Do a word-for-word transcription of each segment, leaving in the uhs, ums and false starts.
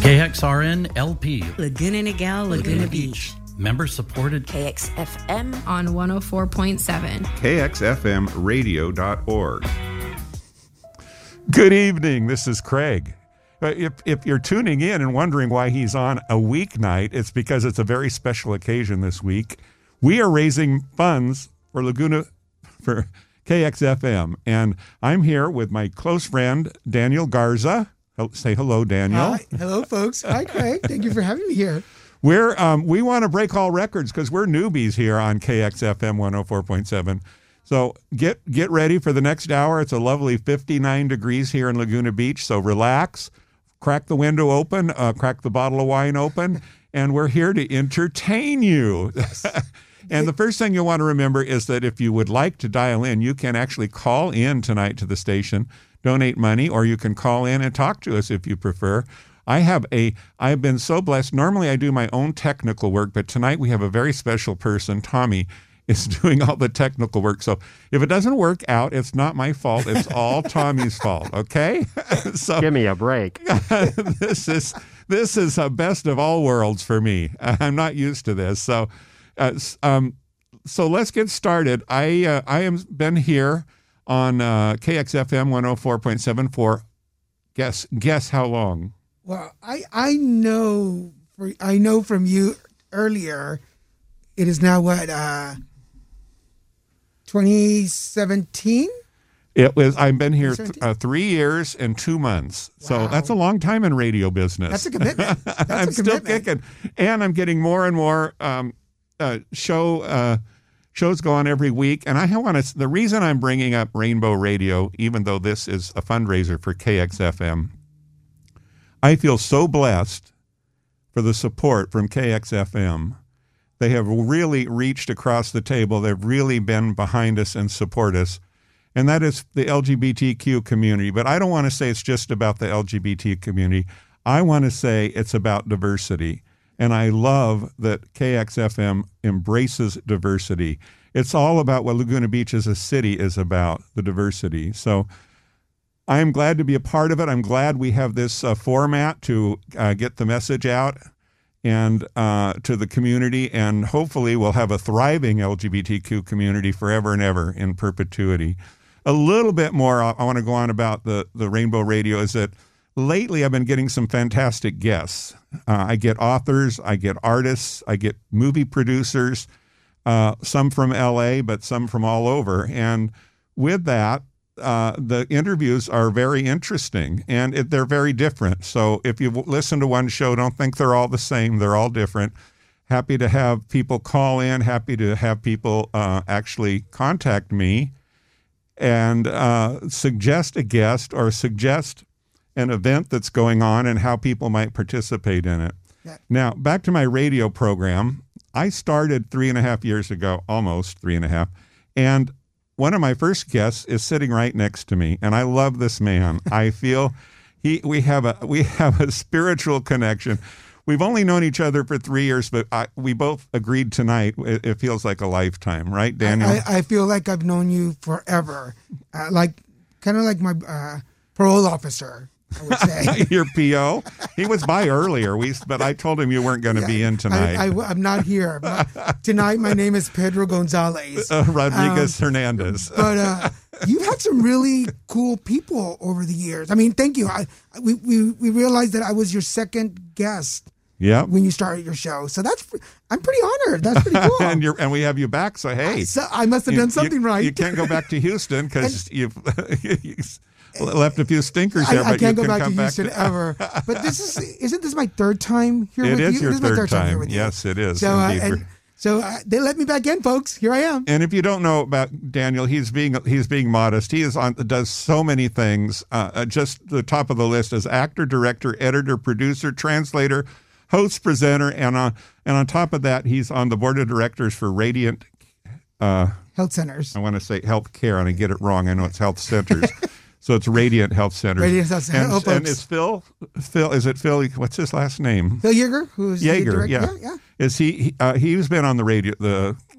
K X R N L P, Laguna Niguel, Laguna, Laguna Beach. Beach. Member supported K X F M on one oh four point seven. K X F M radio dot org. Good evening. This is Craig. If, if you're tuning in and wondering why he's on a weeknight, it's because it's a very special occasion this week. We are raising funds for Laguna, for K X F M. And I'm here with my close friend, Daniel Garza. Say hello, Daniel. Hi. Hello, folks. Hi, Craig. Thank you for having me here. We're um, we want to break all records because we're newbies here on K X F M one oh four point seven. So get get ready for the next hour. It's a lovely fifty-nine degrees here in Laguna Beach. So relax, crack the window open, uh, crack the bottle of wine open, and we're here to entertain you. Yes. And the first thing you'll want to remember is that if you would like to dial in, you can actually call in tonight to the station, donate money, or you can call in and talk to us if you prefer. I have a, I've been so blessed. Normally I do my own technical work, but tonight we have a very special person. Tommy is doing all the technical work. So if it doesn't work out, it's not my fault. It's all Tommy's fault. Okay? So give me a break. this is, this is a best of all worlds for me. I'm not used to this. So, uh, um, so let's get started. I, uh, I am been here on uh, K X F M one oh four point seven for, guess guess how long? Well, I I know for, I know from you earlier, it is now what, uh, twenty seventeen? It was. I've been here th- uh, three years and two months. Wow. So that's a long time in radio business. That's a commitment. That's I'm a still commitment. kicking, and I'm getting more and more um, uh, show. Uh, Shows go on every week, and I want to. The reason I'm bringing up Rainbow Radio, even though this is a fundraiser for K X F M, I feel so blessed for the support from K X F M. They have really reached across the table. They've really been behind us and support us, and that is the L G B T Q community. But I don't want to say it's just about the L G B T community. I want to say it's about diversity. And I love that K X F M embraces diversity. It's all about what Laguna Beach as a city is about, the diversity. So I'm glad to be a part of it. I'm glad we have this uh, format to uh, get the message out and uh, to the community. And hopefully we'll have a thriving L G B T Q community forever and ever in perpetuity. A little bit more I, I want to go on about the, the Rainbow Radio is that lately, I've been getting some fantastic guests. Uh, I get authors, I get artists, I get movie producers, uh, some from L A, but some from all over. And with that, uh, the interviews are very interesting, and it, they're very different. So if you listen to one show, don't think they're all the same. They're all different. Happy to have people call in, happy to have people uh, actually contact me and uh, suggest a guest or suggest an event that's going on and how people might participate in it. Yeah. Now, back to my radio program. I started three and a half years ago, almost three and a half, and one of my first guests is sitting right next to me, and I love this man. I feel he we have a we have a spiritual connection. We've only known each other for three years, but I, we both agreed tonight it, it feels like a lifetime, right, Daniel? I, I feel like I've known you forever, uh, like kind of like my uh, parole officer. I would say. Your P O? He was by earlier, we, but I told him you weren't going to yeah, be in tonight. I, I, I'm not here. But tonight, my name is Pedro Gonzalez. Uh, Rodriguez um, Hernandez. But uh, you've had some really cool people over the years. I mean, thank you. I, we, we, we realized that I was your second guest. Yeah. When you started your show. So that's, I'm pretty honored. That's pretty cool. and you're, and we have you back, so hey. I, so I must have you, done something you, right. You can't go back to Houston because you've... left a few stinkers there, I, I but can't you go can back come to Houston back to... ever. But this is isn't this my third time here it with you? It is your this third, is my third time. time here with you. Yes, it is. So, uh, and, so uh, they let me back in, folks. Here I am. And if you don't know about Daniel, he's being he's being modest. He is on does so many things. Uh, just the top of the list is actor, director, editor, producer, translator, host, presenter, and on and on top of that, he's on the board of directors for Radiant uh, Health Centers. I want to say health care, and I get it wrong. I know it's health centers. So it's Radiant Health Centers. Radiant Health Centers. And, oh, and it's Phil. Phil, is it Phil? What's his last name? Phil Yeager, who's Yeager. the director. Yeah. yeah, yeah. Is he? he uh, he's been on the radio, the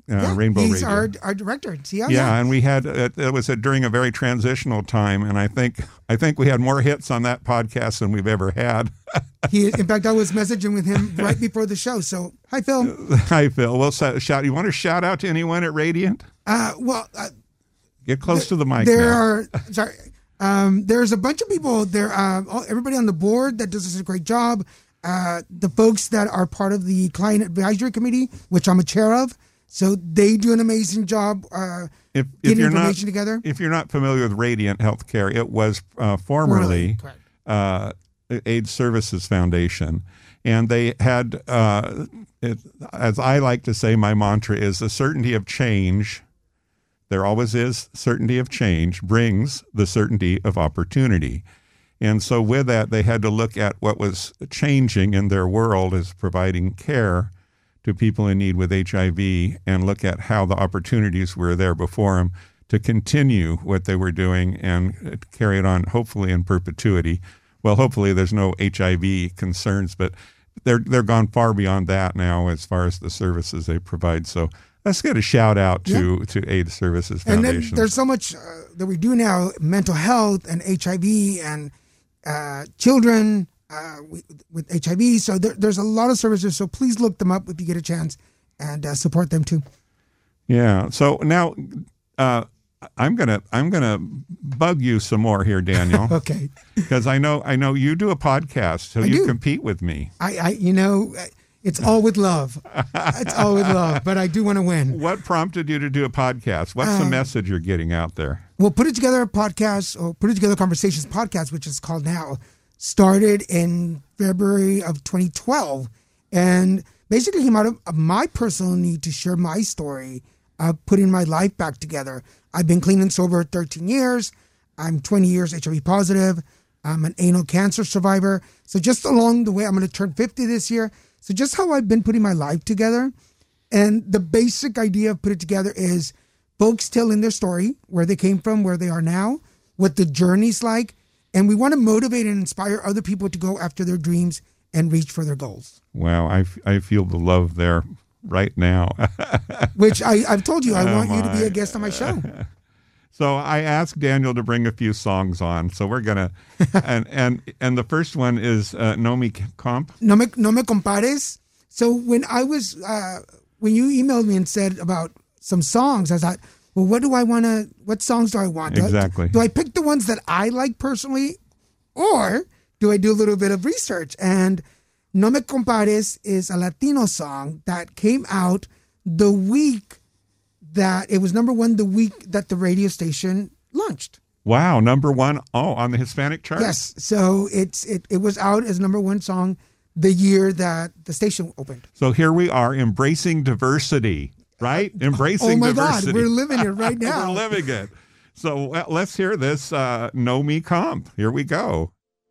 uh, yeah, Rainbow he's Radio. our our director. See how? Yeah, and we had uh, it was uh, during a very transitional time, and I think I think we had more hits on that podcast than we've ever had. He, in fact, I was messaging with him right before the show. So, hi, Phil. Hi, Phil. Well, so, shout. You want to shout out to anyone at Radiant? Uh, well, uh, Get close to the mic. there now. are sorry. Um, there's a bunch of people there. Uh, all, everybody on the board that does a great job. Uh, the folks that are part of the client advisory committee, which I'm a chair of, so they do an amazing job uh, if, if getting you're information not, together. If you're not familiar with Radiant Healthcare, it was uh, formerly Correct. uh, AIDS Services Foundation, and they had, uh, it, as I like to say, my mantra is the certainty of change. There always is certainty of change brings the certainty of opportunity. And so with that, they had to look at what was changing in their world as providing care to people in need with H I V and look at how the opportunities were there before them to continue what they were doing and carry it on, hopefully in perpetuity. Well, hopefully there's no H I V concerns, but they're they're gone far beyond that now as far as the services they provide. So let's get a shout out to, yeah. to AIDS Services Foundation. And then there's so much uh, that we do now, mental health and H I V and uh, children uh, with, with H I V. So there, there's a lot of services. So please look them up if you get a chance and uh, support them too. Yeah. So now uh, I'm gonna I'm gonna bug you some more here, Daniel. Okay. Because I know I know you do a podcast, so I you do. compete with me. I, I you know. It's all with love. It's all with love, but I do want to win. What prompted you to do a podcast? What's um, the message you're getting out there? Well, Put It Together podcast, or Put It Together Conversations podcast, which is called now, started in February of twenty twelve. And basically came out of, of my personal need to share my story of putting my life back together. I've been clean and sober thirteen years. I'm twenty years H I V positive. I'm an anal cancer survivor. So just along the way, I'm going to turn fifty this year. So just how I've been putting my life together. And the basic idea of Put It Together is folks telling their story, where they came from, where they are now, what the journey's like. And we want to motivate and inspire other people to go after their dreams and reach for their goals. Wow, I, I feel the love there right now. Which I, I've told you, I oh want my. you to be a guest on my show. So I asked Daniel to bring a few songs on. So we're gonna, and and and the first one is uh, No Me Comp. No me, no me compares. So when I was, uh, when you emailed me and said about some songs, I thought, well, what do I want to? What songs do I want? Do Exactly. I, do I pick the ones that I like personally, or do I do a little bit of research? And No Me Compares is a Latino song that came out the week that it was number one the week that the radio station launched. Wow, number one, oh, on the Hispanic chart? Yes, so it's it, it was out as number one song the year that the station opened. So here we are embracing diversity, right? Embracing oh my diversity. God, we're living it right now. We're living it. So well, let's hear this uh, No Me Comp. Here we go.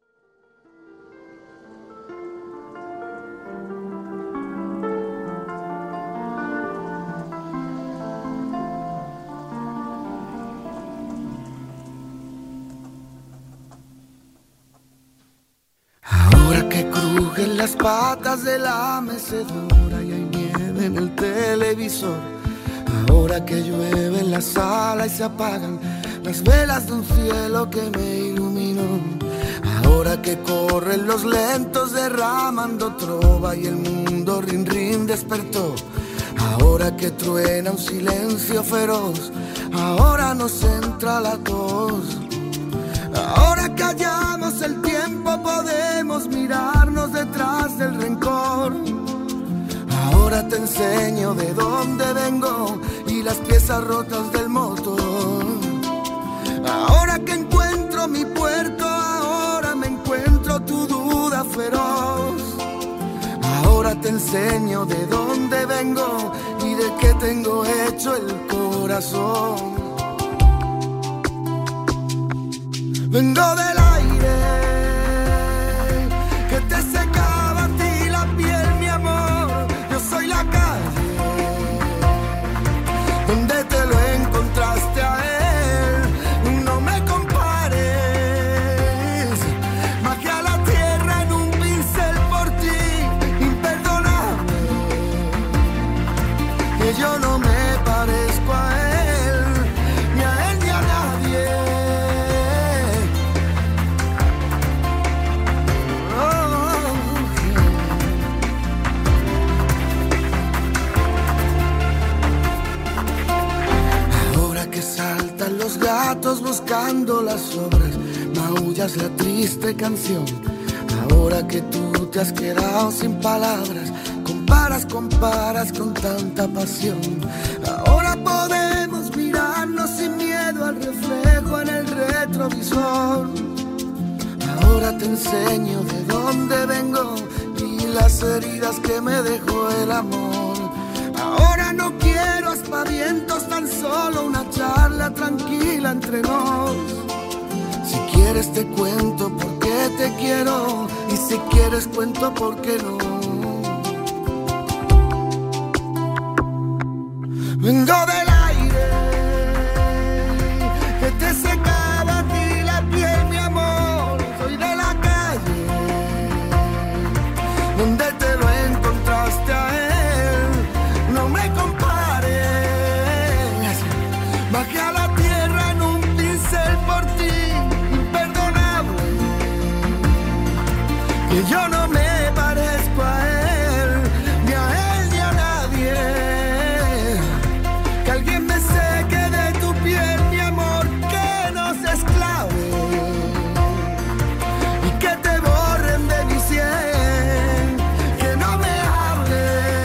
Ahora que crujen las patas de la mecedora y hay nieve en el televisor, ahora que llueve en la sala y se apagan las velas de un cielo que me iluminó, ahora que corren los lentos derramando trova y el mundo rin rin despertó, ahora que truena un silencio feroz, ahora nos entra la tos. Ahora que hallamos el tiempo podemos mirarnos detrás del rencor. Ahora te enseño de dónde vengo y las piezas rotas del motor. Ahora que encuentro mi puerto, ahora me encuentro tu duda feroz. Ahora te enseño de dónde vengo y de qué tengo hecho el corazón. Vengo del aire que te secaba a ti la piel, mi amor. Yo soy la calle donde te lo encontraste a él. No me compares, magia a la tierra en un pincel por ti. Imperdonable, que yo no me secando las obras, maullas la triste canción. Ahora que tú te has quedado sin palabras, comparas, comparas con tanta pasión. Ahora podemos mirarnos sin miedo al reflejo en el retrovisor. Ahora te enseño de dónde vengo y las heridas que me dejó el amor. Ahora no quiero aspavientos, tan solo una charla tranquila entre nos. Si quieres te cuento por qué te quiero, y si quieres cuento por qué no. Vengo del aire que te secaba a ti la piel, mi amor. Soy de la calle donde te lo encontraste a él. No me compares, bajé a la tierra en un pincel por ti, imperdonable. Que yo no me parezco a él, ni a él ni a nadie. Que alguien me seque de tu piel, mi amor, que no se esclave y que te borren de mi sien. Que no me hables,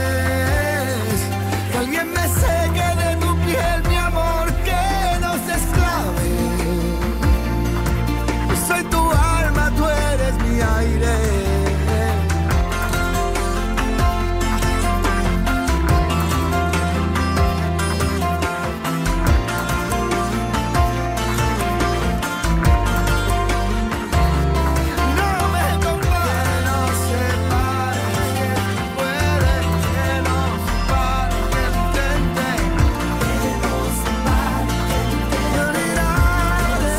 que alguien me seque de tu piel, mi amor, que no se esclave. Yo soy tu alma, tú eres mi aire. No me compares, no se pare, que puede, que no se pare, que intente, que no se pare, que olvidarte,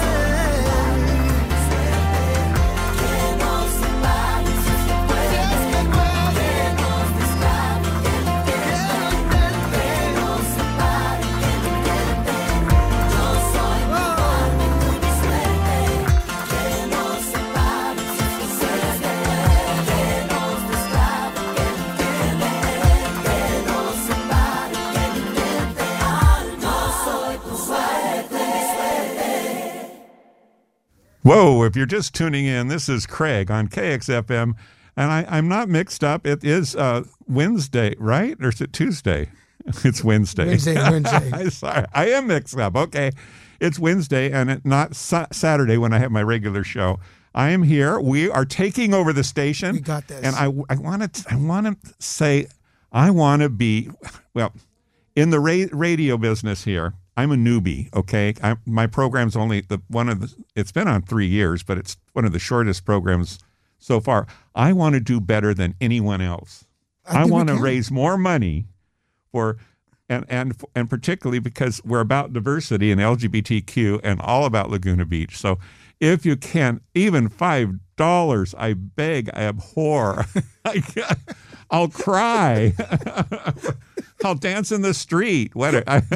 que no se pare, si es que puede, si es que puede, que nos desclave, que lo intente, que no se pare, que lo intente. Yo soy tu alma y tú mi suerte, que no se pare, si es que puede, que nos desclave, que lo intente, que no se pare, que lo intente. Yo soy tu suerte, mi suerte. Whoa, if you're just tuning in, this is Craig on K X F M, and I, I'm not mixed up. It is uh, Wednesday, right? Or is it Tuesday? It's Wednesday. Wednesday, Wednesday. I'm sorry. I am mixed up. Okay. It's Wednesday and it, not sa- Saturday when I have my regular show. I am here. We are taking over the station. We got this. And I, I want to I want to say, I want to be, well, in the ra- radio business here, I'm a newbie, okay? I, my program's only the one of the, it's been on three years, but it's one of the shortest programs so far. I want to do better than anyone else. I I, think we want to can. raise more money for, and, and, and particularly because we're about diversity and L G B T Q and all about Laguna Beach. So if you can, even five dollars, I beg, I abhor. I, I'll cry. I'll dance in the street. What a, I,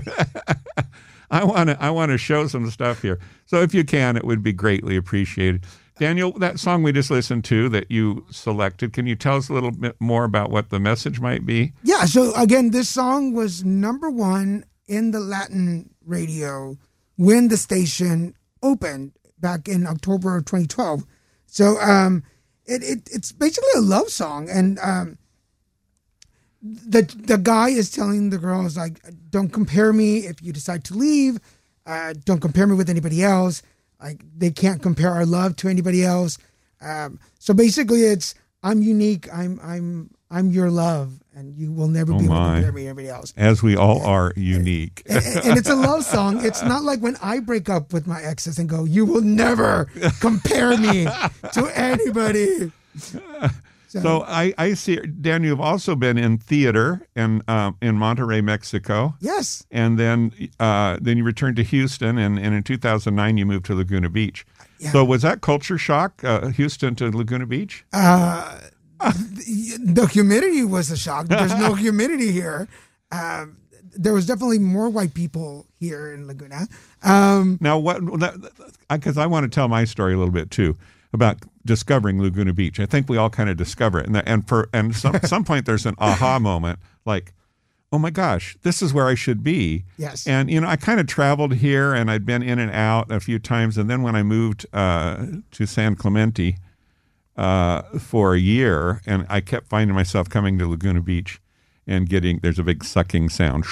I want to I want to show some stuff here. So if you can, it would be greatly appreciated. Daniel, that song we just listened to that you selected, can you tell us a little bit more about what the message might be? Yeah, so again, this song was number one in the Latin radio when the station opened back in October of twenty twelve. So um, it, it it's basically a love song, and um, the the guy is telling the girls, like, don't compare me if you decide to leave. Uh, don't compare me with anybody else. Like, they can't compare our love to anybody else. Um, so basically, it's I'm unique. I'm I'm I'm your love, and you will never Oh be able to my. compare me to anybody else. As we all are unique. And, and it's a love song. It's not like when I break up with my exes and go, "You will never compare me to anybody." So I, I see, Dan, you've also been in theater in um, in Monterrey, Mexico. Yes. And then uh, then you returned to Houston, and, and in two thousand nine you moved to Laguna Beach. Yeah. So was that culture shock, uh, Houston to Laguna Beach? Uh, the, the humidity was a shock. There's no humidity here. Um, there was definitely more white people here in Laguna. Um, Now, what? Because I want to tell my story a little bit too about discovering Laguna Beach. I think we all kind of discover it, and the, and for and some some point there's an aha moment, like, oh my gosh, this is where I should be. Yes. And, you know, I kind of traveled here and I'd been in and out a few times. And then when I moved uh, to San Clemente uh, for a year, and I kept finding myself coming to Laguna Beach and getting, there's a big sucking sound.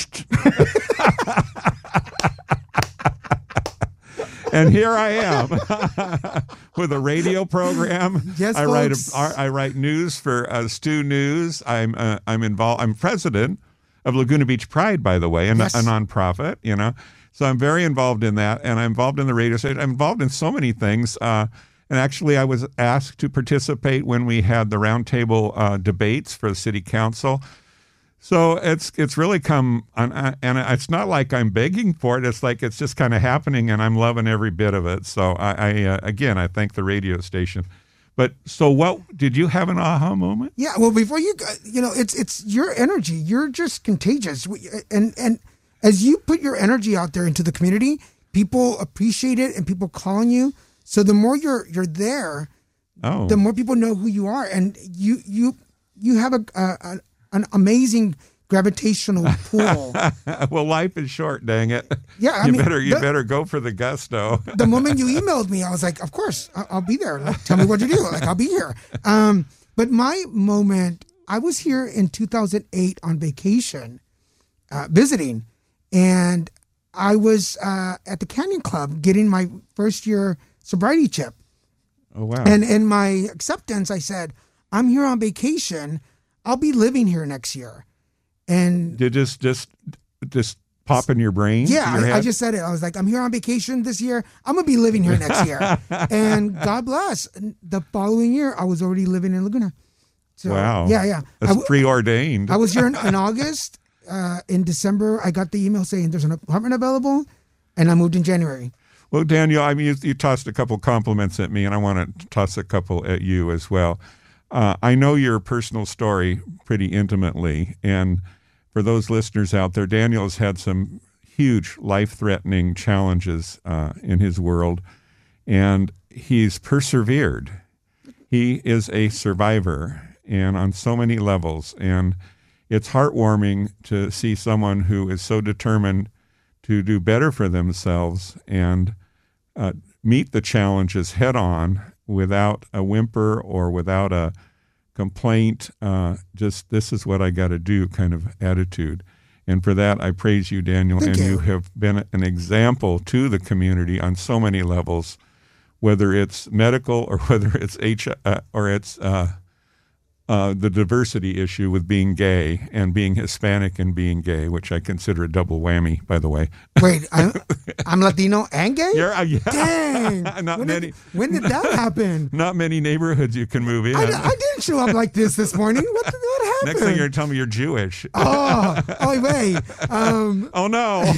And here I am with a radio program. Yes, I write folks. a, I write news for uh, Stu News. I'm uh, I'm involved. I'm president of Laguna Beach Pride, by the way, a, Yes. a nonprofit. You know, so I'm very involved in that, and I'm involved in the radio station. I'm involved in so many things. Uh, and actually, I was asked to participate when we had the roundtable uh, debates for the city council. So it's it's really come, on, and it's not like I'm begging for it. It's like it's just kind of happening, and I'm loving every bit of it. So I, I uh, again, I thank the radio station. But so what, did you have an aha moment? Yeah, well, before you, go- you know, it's it's your energy. You're just contagious, We- and and as you put your energy out there into the community, people appreciate it, and people calling you. So the more you're you're there, Oh, the more people know who you are, and you you you have a, a, a an amazing gravitational pull. well, life is short, dang it. Yeah, I you mean, better you the- better go for the gusto. The moment you emailed me, I was like, of course, I- I'll be there. Like, tell me what to do. Like, I'll be here. Um, but my moment, I was here in two thousand eight on vacation, uh, visiting, and I was uh, at the Canyon Club getting my first year sobriety chip. Oh wow! And in my acceptance, I said, I'm here on vacation. I'll be living here next year. And Did just just just pop in your brain? yeah, your I, I head? just said it. I was like, I'm here on vacation this year. I'm going to be living here next year. And God bless. The following year, I was already living in Laguna. So, Wow. Yeah, yeah. I, That's w- preordained. I was here in, in August. Uh, in December, I got the email saying there's an apartment available. And I moved in January. Well, Daniel, I mean, you, you tossed a couple compliments at me, and I want to toss a couple at you as well. Uh, I know your personal story pretty intimately, and for those listeners out there, Daniel has had some huge life-threatening challenges uh, in his world, and he's persevered. He is a survivor, and on so many levels, and it's heartwarming to see someone who is so determined to do better for themselves and uh, meet the challenges head on without a whimper or without a complaint, uh, just this is what I got to do kind of attitude. And for that, I praise you, Daniel. Thank and you. you have been an example to the community on so many levels, whether it's medical or whether it's H uh, or it's uh, uh, the diversity issue with being gay and being Hispanic and being gay, which I consider a double whammy, by the way. Wait, I'm, I'm Latino and gay? You're, uh, yeah. Dang. Not when many. Did, when did that happen? Not many neighborhoods you can move in. I, I didn't show up like this this morning. What, what happened? Next thing you're going to tell me you're Jewish. Oh, oh wait. Um, Oh, no.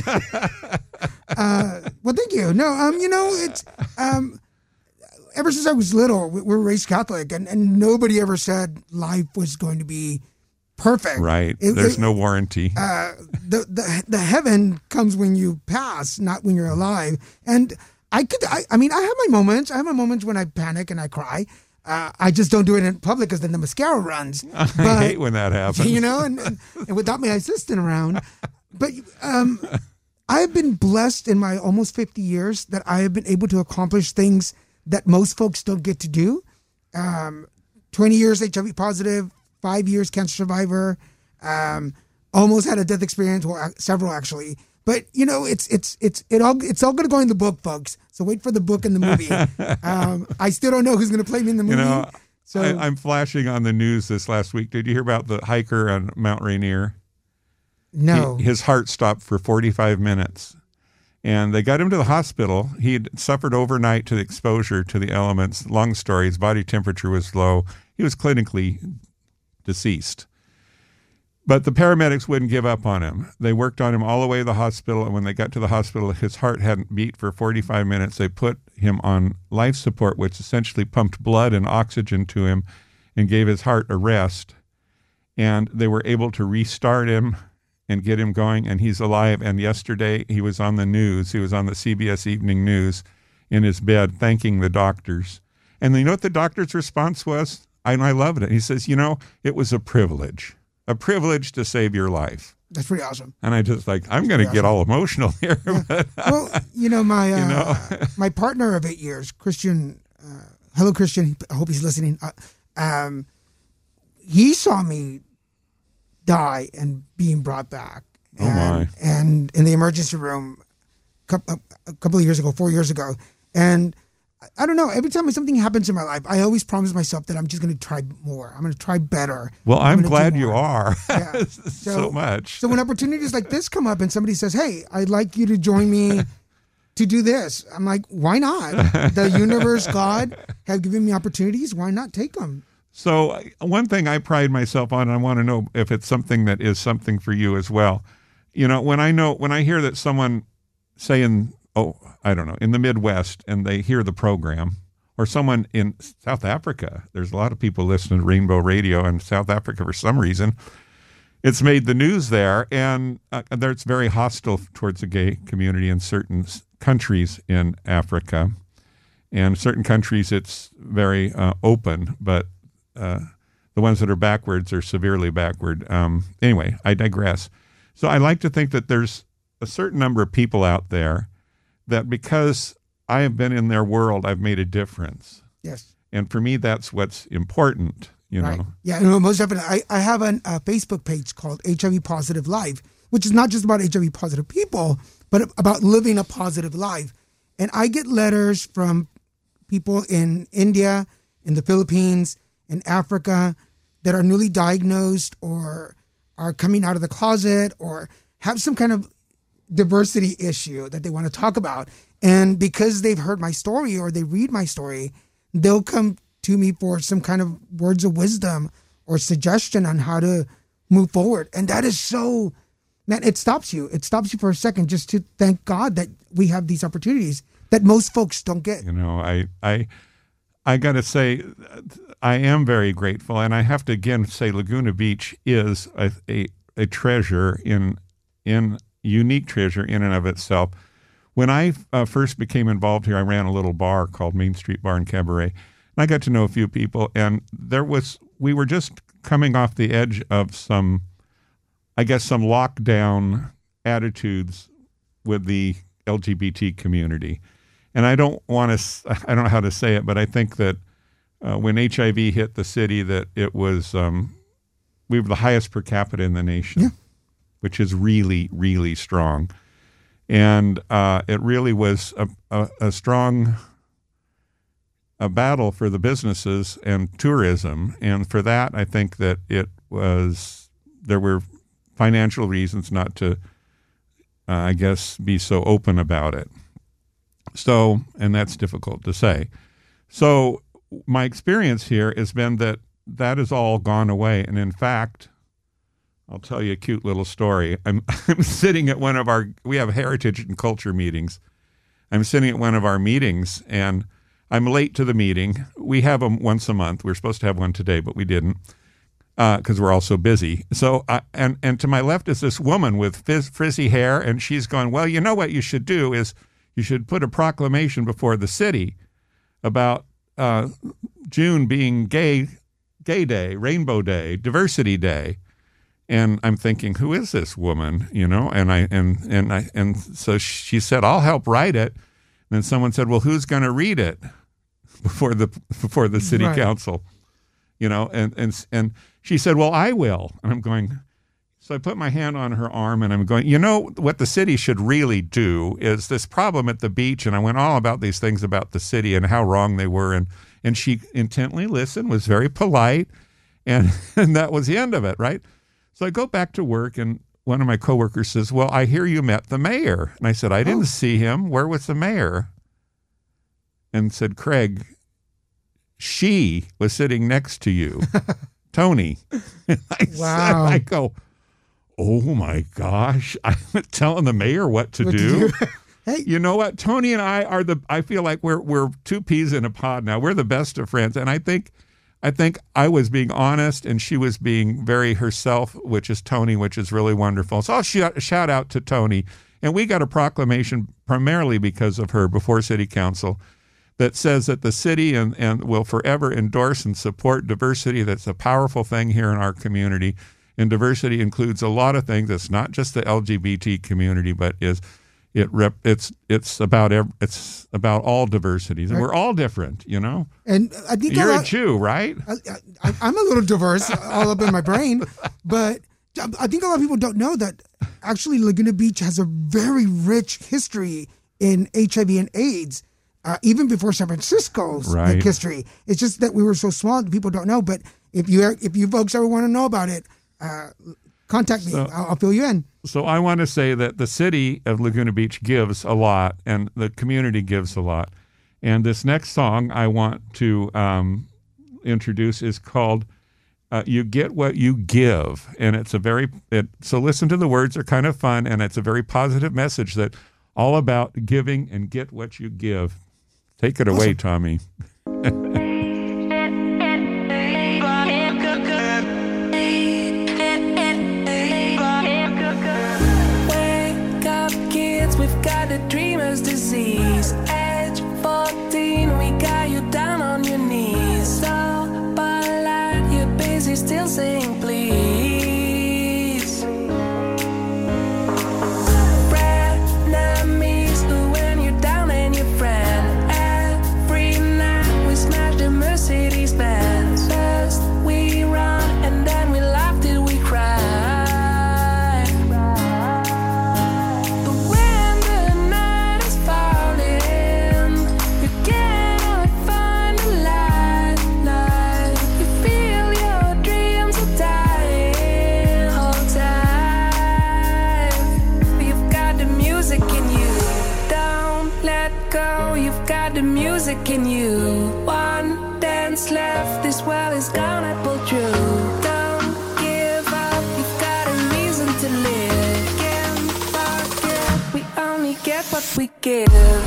uh, well, thank you. No, um, you know, it's um, ever since I was little, we, we were raised Catholic, and, and nobody ever said life was going to be perfect. Right. It- There's it- no warranty. Uh, the, the the heaven comes when you pass, not when you're alive. And I could, I, I mean, I have my moments. I have my moments when I panic and I cry. Uh, I just don't do it in public because then the mascara runs. I But, hate when that happens. you know, and, and, and without my assistant around. But um, I have been blessed in my almost fifty years that I have been able to accomplish things that most folks don't get to do. Um, twenty years H I V positive, five years cancer survivor, um, almost had a death experience, well, several actually. But you know, it's it's it's it all it's all going to go in the book, folks. So wait for the book and the movie. um, I still don't know who's going to play me in the movie. You know, so I, I'm flashing on the news this last week. Did you hear about the hiker on Mount Rainier? no, He, his heart stopped for forty-five minutes. And they got him to the hospital. He had suffered overnight to the exposure to the elements. Long story, his body temperature was low. He was clinically deceased. But the paramedics wouldn't give up on him. They worked on him all the way to the hospital, and when they got to the hospital, his heart hadn't beat for forty-five minutes. They put him on life support, which essentially pumped blood and oxygen to him and gave his heart a rest. And they were able to restart him and get him going, and he's alive. And yesterday he was on the news. He was on the C B S Evening News in his bed thanking the doctors. And you know what the doctor's response was? I, and I loved it. He says, you know, it was a privilege. a privilege to save your life. That's pretty awesome. And I just like, I'm going to get all emotional here. But, Well, you know, my uh, You know? my partner of eight years, Christian, uh, hello, Christian. I hope he's listening. Uh, um, he saw me die and being brought back. Oh, and, my. And in the emergency room a couple, a couple of years ago, four years ago. And I don't know, every time something happens in my life, I always promise myself that I'm just going to try more. I'm going to try better. well, I'm, gonna do glad you more. are Yeah. so, much. So when opportunities like this come up and somebody says, hey, I'd like you to join me to do this, I'm like, why not? The universe, God have given me opportunities. Why not take them? So uh, one thing I pride myself on, and I want to know if it's something that is something for you as well. You know, when I know, when I hear that someone, say in, oh, I don't know, in the Midwest, and they hear the program, or someone in South Africa, there's a lot of people listening to Rainbow Radio in South Africa for some reason. It's made the news there, and uh, it's very hostile towards the gay community in certain s- countries in Africa. And certain countries, it's very uh, open, but uh, the ones that are backwards are severely backward. Um, anyway, I digress. So I like to think that there's a certain number of people out there that because I have been in their world, I've made a difference. Yes. And for me, that's what's important, you Right. know. Yeah, no, most definitely. I, I have an, a Facebook page called H I V Positive Life, which is not just about H I V positive people, but about living a positive life. And I get letters from people in India, in the Philippines, in Africa that are newly diagnosed or are coming out of the closet or have some kind of diversity issue that they want to talk about. And because they've heard my story or they read my story, they'll come to me for some kind of words of wisdom or suggestion on how to move forward. And that is so, man, it stops you. It stops you for a second just to thank God that we have these opportunities that most folks don't get. You know, I I I got to say, I am very grateful, and I have to again say, Laguna Beach is a a, a treasure in in unique treasure in and of itself. When I uh, first became involved here, I ran a little bar called Main Street Bar and Cabaret, and I got to know a few people, and there was we were just coming off the edge of some, I guess, some lockdown attitudes with the L G B T community. And I don't want to, I don't know how to say it, but I think that uh, when H I V hit the city, that it was, um, we were the highest per capita in the nation, Yeah. which is really, really strong. And uh, it really was a, a, a strong a battle for the businesses and tourism. And for that, I think that it was, there were financial reasons not to, uh, I guess, be so open about it. So, and that's difficult to say. So my experience here has been that that has all gone away. And in fact, I'll tell you a cute little story. I'm, I'm sitting at one of our, we have heritage and culture meetings. I'm sitting at one of our meetings and I'm late to the meeting. We have them once a month. We were supposed to have one today, but we didn't because uh, we're all so busy. So, uh, and, and to my left is this woman with fizz, frizzy hair, and she's going, well, you know what you should do is you should put a proclamation before the city about uh, June being gay, gay day, rainbow day, diversity day. And I'm thinking, who is this woman? You know, and I and and I and so she said, I'll help write it. And then someone said, well, who's going to read it before the before the city Right. council? You know, and and and she said, well, I will. And I'm going. So I put my hand on her arm and I'm going, you know, what the city should really do is this problem at the beach. And I went all about these things about the city and how wrong they were. And, and she intently listened, was very polite. And, and that was the end of it, right? So I go back to work and one of my coworkers says, well, I hear you met the mayor. And I said, I didn't Oh. see see him. Where was the mayor? And said, Craig, she was sitting next to you, Tony. And I Wow. said, I go, oh my gosh, I'm telling the mayor what to What to do. do. Hey, You know what? Tony and I are the, I feel like we're, we're two peas in a pod now. We're the best of friends. And I think, I think I was being honest and she was being very herself, which is Tony, which is really wonderful. So I'll shout, shout out to Tony. And we got a proclamation primarily because of her before city council that says that the city and, and will forever endorse and support diversity. That's a powerful thing here in our community. And diversity includes a lot of things. It's not just the L G B T community, but is it rep, it's it's about ev- it's about all diversities, and Right. we're all different, you know. And I think You're a a lot, Jew, right? I, I, I'm a little diverse all up in my brain, but I think a lot of people don't know that actually Laguna Beach has a very rich history in H I V and AIDS, uh, even before San Francisco's like, Right. history. It's just that we were so small that people don't know. But if you if you folks ever want to know about it, uh, contact me. So- I'll, I'll fill you in. So I want to say that the city of Laguna Beach gives a lot, and the community gives a lot. And this next song I want to um, introduce is called uh, "You Get What You Give," and it's a very it, so listen to the words; they're kind of fun, and it's a very positive message that all about giving and get what you give. Take it away, Tommy. Wake up, kids, we've got the dreamer's disease. Age fourteen, we got you down on your knees. So polite, you're busy still saying please. Frenemies, who when you're down and your friend. Every night we smash the Mercedes Benz. First we run and then we laugh till we cry. But when the night is falling, you cannot find the light, light. You feel your dreams are dying. Hold tight. You've got the music in you. Don't let go. You've got the music in you. One dance left. This world is gonna pull through. Don't give up. You've got a reason to live. Can't forget. We only get what we give.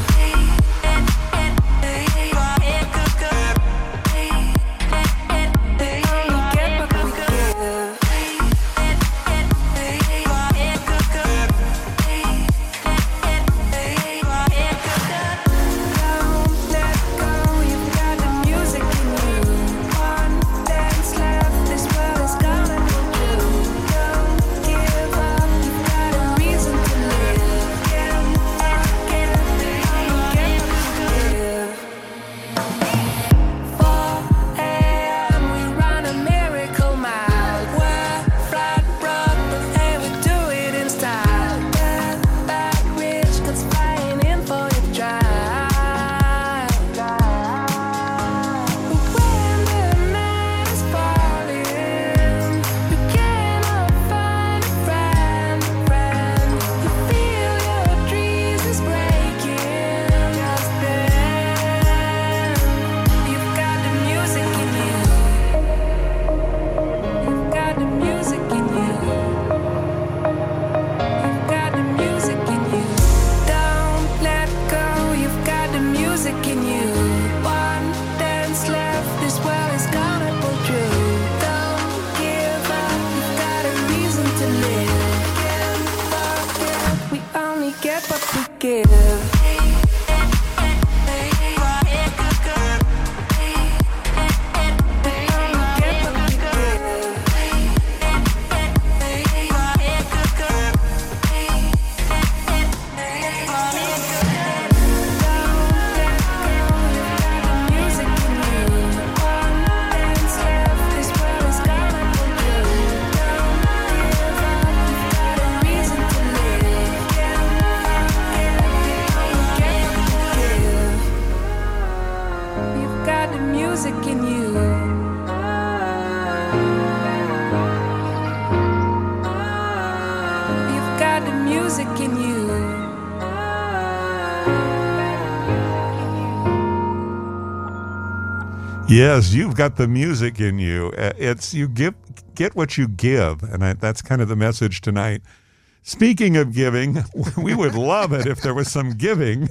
Yes, you've got the music in you. Uh, It's you give get what you give, and I, that's kind of the message tonight. Speaking of giving, we would love it if there was some giving.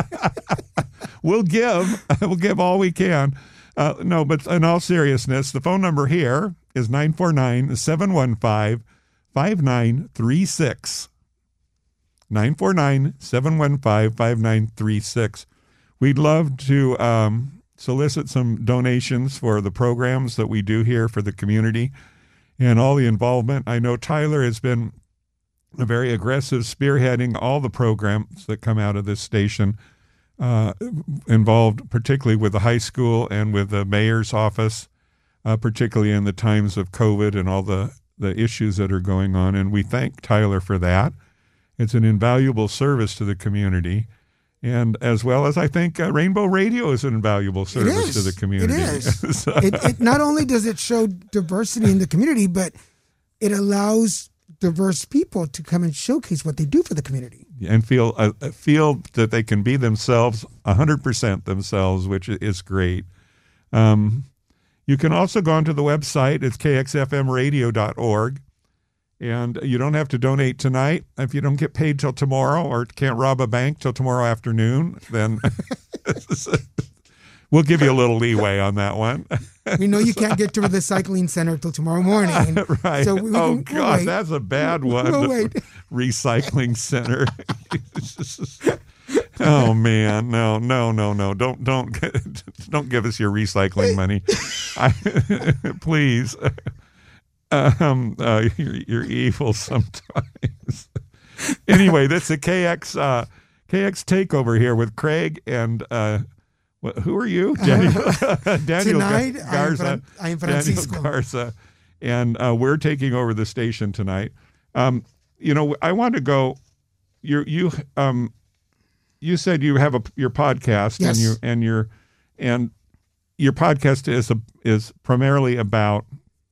We'll give. We'll give all we can. Uh, no, but in all seriousness, the phone number here is nine four nine, seven one five, five nine three six. nine four nine, seven one five, five nine three six. We'd love to um, solicit some donations for the programs that we do here for the community. and all the involvement. I know Tyler has been very aggressive, spearheading all the programs that come out of this station, uh, involved particularly with the high school and with the mayor's office, uh, particularly in the times of COVID and all the, the issues that are going on. And we thank Tyler for that. It's an invaluable service to the community. And as well as I think uh, Rainbow Radio is an invaluable service to the community. It is. so. it, it, not only does it show diversity in the community, but it allows diverse people to come and showcase what they do for the community. And feel uh, feel that they can be themselves, one hundred percent themselves, which is great. Um, you can also go onto the website. It's k x f m radio dot org. And you don't have to donate tonight. If you don't get paid till tomorrow or can't rob a bank till tomorrow afternoon, then we'll give you a little leeway on that one. We know you can't get to the recycling center till tomorrow morning. Right. So we, we oh, can, God, we'll that's a bad one. We'll wait. Recycling center. Oh, man. No, no, no, no. Don't, don't, don't give us your recycling money. I, please. Um, uh, you're, you're evil sometimes. Anyway, that's a K X uh, K X takeover here with Craig and uh, wh- who are you? Daniel, Daniel Tonight, Garza. I am, Fran- I am Francisco. Daniel Garza, and uh, we're taking over the station tonight. Um, you know, I want to go. You you um, you said you have a your podcast, Yes. and you and your and your podcast is a, is primarily about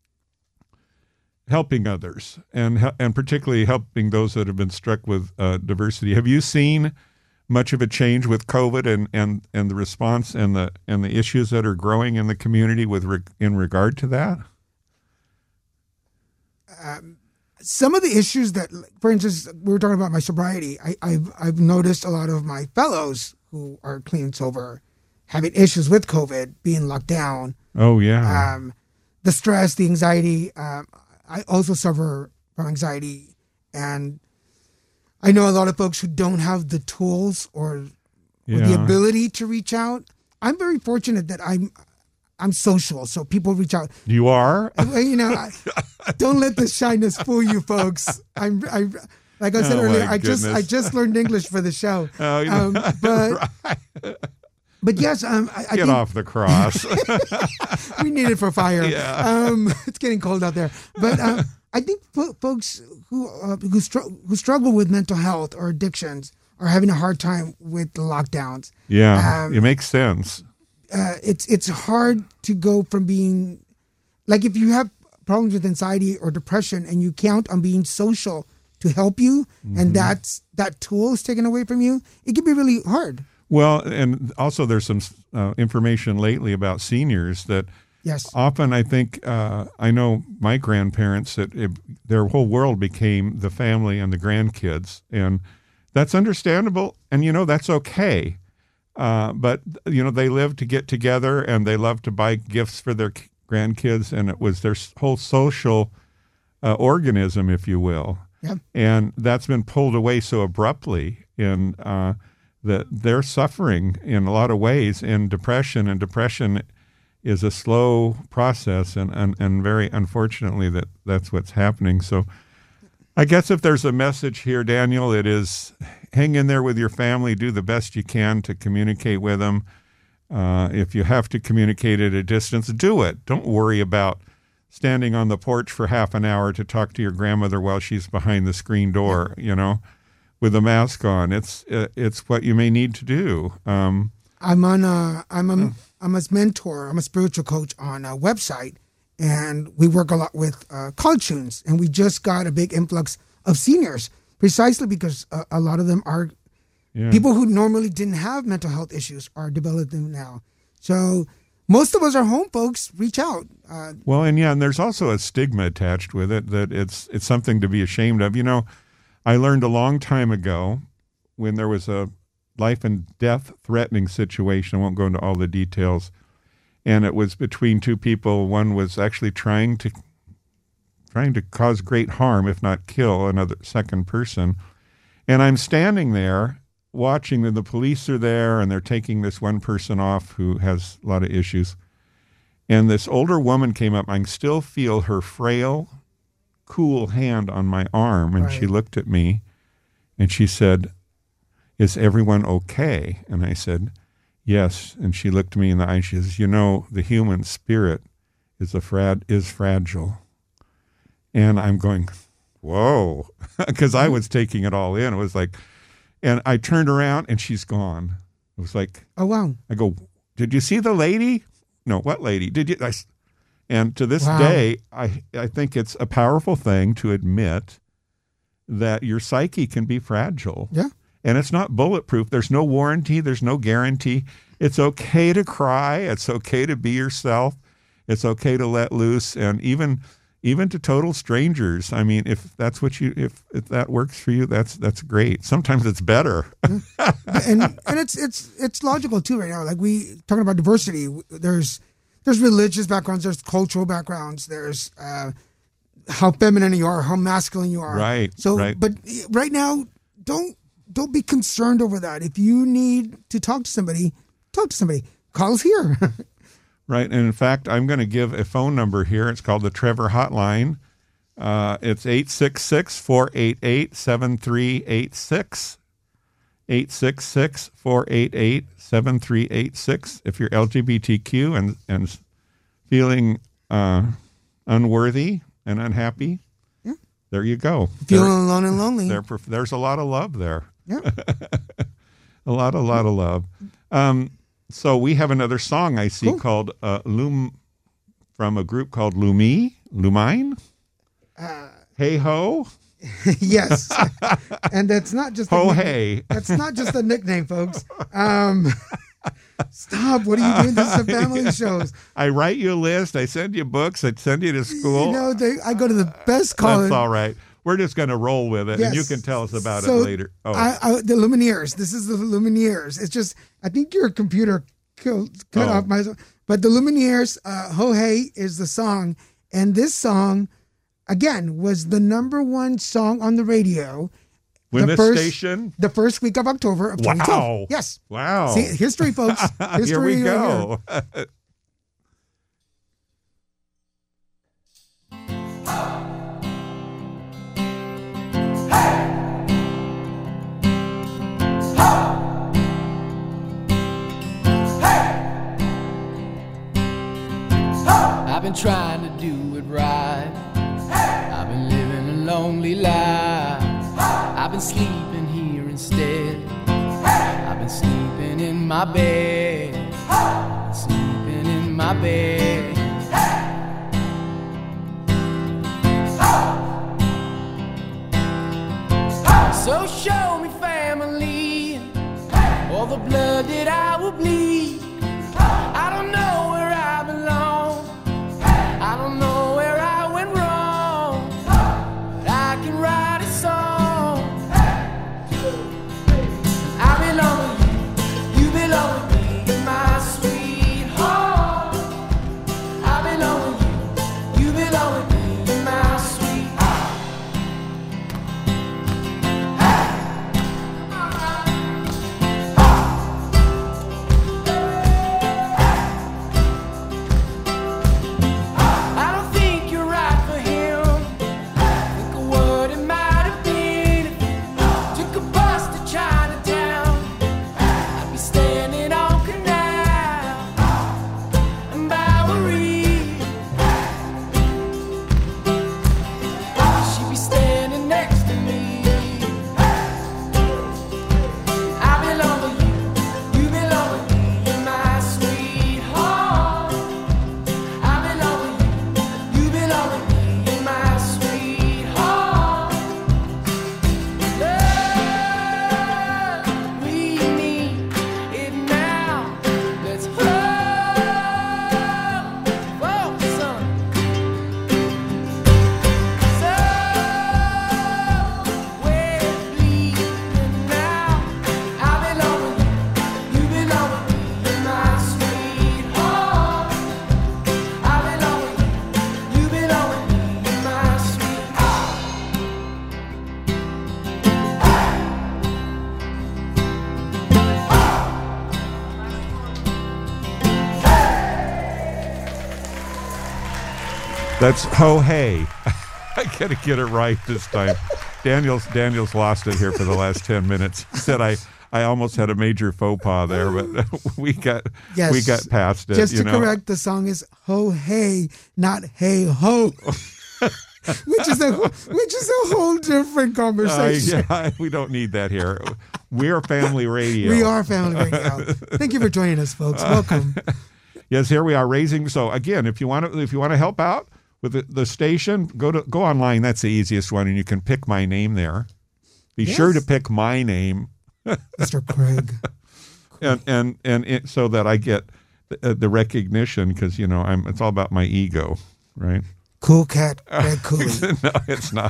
helping others, and and particularly helping those that have been struck with uh, diversity. Have you seen much of a change with COVID and, and, and the response and the and the issues that are growing in the community with re- in regard to that? Um, some of the issues that, for instance, we were talking about my sobriety. I, I've I've noticed a lot of my fellows who are clean and sober having issues with COVID, being locked down. Oh yeah. Um, the stress, the anxiety. Um, I also suffer from anxiety, and I know a lot of folks who don't have the tools or, Yeah. or the ability to reach out. I'm very fortunate that I'm I'm social, so people reach out. You are? Well, you know, I, don't let the shyness fool you, folks. I'm I like I said Oh, earlier. my I just I goodness. just learned English for the show. Oh, you know, um, but right. but yes, um, I, I Get think off the cross. we need it for fire. Yeah. Um, it's getting cold out there. But uh, I think fo- folks who uh, who, str- who struggle with mental health or addictions are having a hard time with the lockdowns. Yeah, Um, it makes sense. Uh, it's it's hard to go from being like if you have problems with anxiety or depression and you count on being social to help you, Mm-hmm. and that's that tool is taken away from you. It can be really hard. Well, and also there's some uh, information lately about seniors that Yes. often I think, uh, I know my grandparents, that it, their whole world became the family and the grandkids. And that's understandable. And, you know, that's okay. Uh, but, you know, they live to get together and they love to buy gifts for their k- grandkids. And it was their s- whole social uh, organism, if you will. Yeah. And that's been pulled away so abruptly in uh, that they're suffering in a lot of ways in depression, and depression is a slow process, and, and, and very unfortunately that that's what's happening. So I guess if there's a message here, Daniel, it is hang in there with your family, do the best you can to communicate with them. Uh, if you have to communicate at a distance, do it. Don't worry about standing on the porch for half an hour to talk to your grandmother while she's behind the screen door, you know, with a mask on. It's uh, it's what you may need to do. Um, I'm on a I'm a I'm a mentor. I'm a spiritual coach on a website, and we work a lot with uh, college students. And we just got a big influx of seniors, precisely because a, a lot of them are yeah. people who normally didn't have mental health issues are developing now. So most of us are home folks. Reach out. Uh, Well, and yeah, and there's also a stigma attached with it that it's it's something to be ashamed of. You know, I learned a long time ago when there was a life and death threatening situation. I won't go into all the details. And it was between two people. One was actually trying to trying to cause great harm, if not kill, another second person. And I'm standing there watching, and the police are there, and they're taking this one person off who has a lot of issues. And this older woman came up. I can still feel her frail cool hand on my arm, and she Right. looked at me, and she said, "Is everyone okay?" And I said, "Yes." And she looked me in the eye, and she says, "You know, the human spirit is a frag- is fragile." And I'm going, whoa, because I was taking it all in. It was like, and I turned around, and she's gone. It was like, Oh, wow. I go, "Did you see the lady?" "No, what lady?" "Did you?" I, s- and to this Wow. day, I I think it's a powerful thing to admit that your psyche can be fragile. Yeah. And it's not bulletproof. There's no warranty. There's no guarantee. It's okay to cry. It's okay to be yourself. It's okay to let loose. And even even to total strangers. I mean, if that's what you if, if that works for you, that's that's great. Sometimes it's better. and and it's it's it's logical too right now. Like we talking about diversity. There's there's religious backgrounds. There's cultural backgrounds. There's uh, how feminine you are, how masculine you are. Right, So, right. but right now, don't don't be concerned over that. If you need to talk to somebody, talk to somebody. Call us here. Right. And in fact, I'm going to give a phone number here. It's called the Trevor Hotline. Uh, it's eight six six, four eight eight, seven three eight six. eight six six, four eight eight, seven three eight six. If you're L G B T Q and, and feeling uh, unworthy and unhappy, Yeah. there you go. Feeling There- alone and lonely. there, there's a lot of love there. Yeah. A lot, a lot of love. Um, so we have another song I see Cool. called uh, Lum from a group called Lumi, Lumine. Uh, Hey ho, yes. And that's not just a ho nickname. hey. That's not just a nickname, folks. Um, stop. What are you doing? This is a family shows. I write you a list. I send you books. I send you to school. You know, they, I go to the best college. That's all right. We're just going to roll with it, and you Yes. can tell us about So, it later. Oh, I, I, the Lumineers. This is the Lumineers. It's just, I think your computer cut, cut Oh. off my. But the Lumineers, uh, Ho Hey is the song. And this song, again, was the number one song on the radio. when the this first- station. The first week of October of twenty twelve. Wow. Yes. Wow. See, history, folks. History Here we right go. I've been trying to do it right. I've been living a lonely life. I've been sleeping here instead. I've been sleeping in my bed. Sleeping in my bed. So show me family, all the blood that I will bleed. I don't know where I belong. I don't know where I went wrong. But I can write a song. I belong with you. You belong with me. You're my sweetheart. I belong with you. You belong with me. You're my sweetheart. I don't think you're right for him. Think of what it might have been if you took a bus to Chinatown. I'd be standing on Canal and Bowery. She'd be standing next to me. I belong with you. You belong with me. You're my sweetheart. I belong with you, you belong with me, you're my sweetheart. Love, we need it now. Let's hold for some. So we're bleeding now. I belong with you, you belong with me, you're my sweetheart. I belong with you, you belong with me, you're my sweetheart. That's ho hey. I got to get it right this time. Daniel's Daniel's lost it here for the last ten minutes. He said I, I almost had a major faux pas there, but we got Yes. we got past it. Just you to know? correct, the song is Ho Hey, not Hey Ho. which is a which is a whole different Uh, conversation. yeah, we don't need that here. We're family radio. We are family radio. Thank you for joining us, folks. Welcome. Yes, here we are raising. So again, if you want to, if you want to help out with the, the station, go to go online. That's the easiest one, and you can pick my name there. Be Yes. sure to pick my name, Mister Craig. and and and it, so that I get the, the recognition, because you know I'm. It's all about my ego, right? Cool Cat Craig Cooley. No, it's not.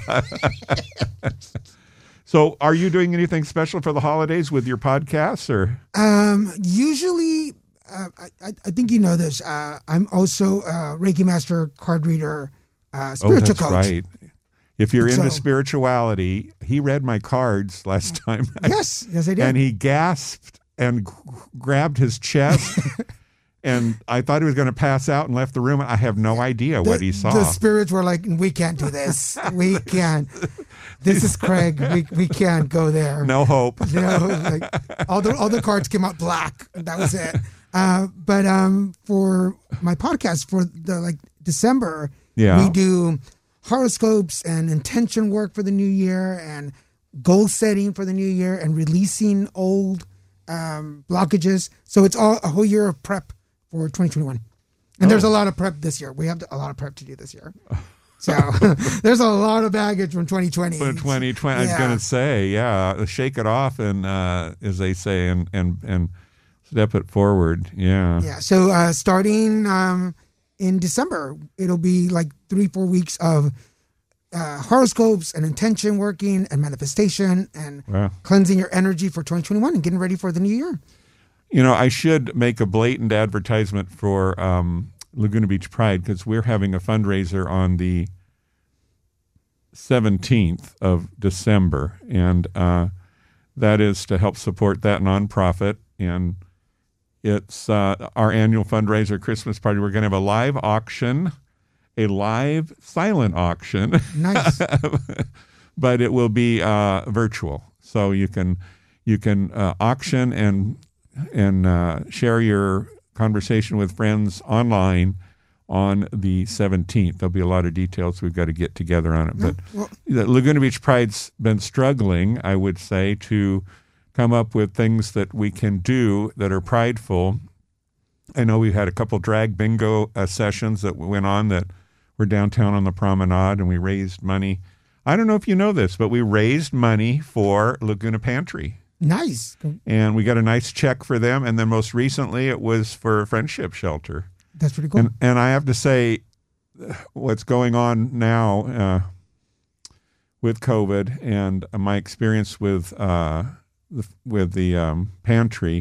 So, are you doing anything special for the holidays with your podcasts, or? Um, usually, uh, I, I I think you know this. Uh, I'm also a Reiki Master card reader, uh, Oh, spiritual that's coach. right. If you're into So- spirituality, he read my cards last time. Yes, yes, I did. And he gasped and g- grabbed his chest. And I thought he was going to pass out and left the room. I have no idea what he saw. The spirits were like, "We can't do this. We can't. This is Craig. We we can't go there." No hope. You know, like, all the all the cards came out black. That was it. Uh, but um, for my podcast for the like December, Yeah. we do horoscopes and intention work for the new year, and goal setting for the new year, and releasing old um, blockages. So it's all a whole year of prep for twenty twenty-one. And there's a lot of prep this year. We have a lot of prep to do this year. So there's a lot of baggage from twenty twenty. For twenty twenty, I was Yeah. going to say, yeah, shake it off and, uh, as they say, and, and, and step it forward. Yeah. Yeah. So uh, starting um, in December, it'll be like three, four weeks of uh, horoscopes and intention working and manifestation and Wow. cleansing your energy for twenty twenty-one and getting ready for the new year. You know, I should make a blatant advertisement for um, Laguna Beach Pride, because we're having a fundraiser on the seventeenth of December, and uh, that is to help support that nonprofit. And it's uh, our annual fundraiser Christmas party. We're going to have a live auction, a live silent auction, Nice. but it will be uh, virtual, so you can you can uh, auction and and uh, share your conversation with friends online on the seventeenth. There'll be a lot of details we've got to get together on it. But well- the Laguna Beach Pride's been struggling, I would say, to come up with things that we can do that are prideful. I know we've had a couple drag bingo uh, sessions that went on that were downtown on the promenade, and we raised money. I don't know if you know this, but we raised money for Laguna Pantry. Nice. And we got a nice check for them. And then most recently, it was for Friendship Shelter. That's pretty cool. And and I have to say, what's going on now uh, with COVID and my experience with uh, the, with the um, pantry,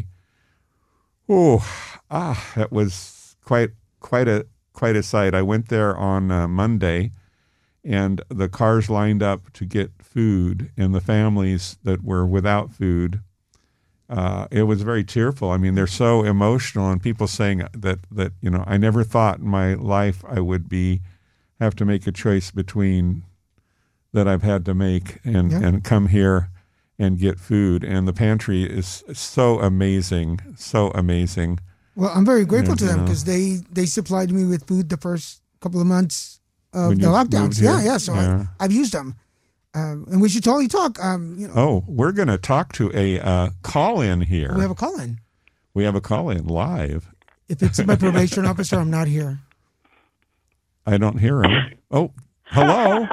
oh, ah, that was quite quite a quite a sight. I went there on uh, Monday, and the cars lined up to get food, and the families that were without food, uh, it was very tearful. I mean, they're so emotional, and people saying that, that, you know, I never thought in my life I would be, have to make a choice between that I've had to make and, Yeah. and come here and get food. And the pantry is so amazing, so amazing. Well, I'm very grateful Yeah, to them you know. because they, they supplied me with food the first couple of months of When the you lockdowns. moved Yeah, here? yeah. So Yeah. I, I've used them. Um, and we should totally talk. Um, you know, Oh, we're going to talk to a uh, call-in here. we have a call in. We have a call-in live. If it's my probation officer, I'm not here. I don't hear him. Oh, hello.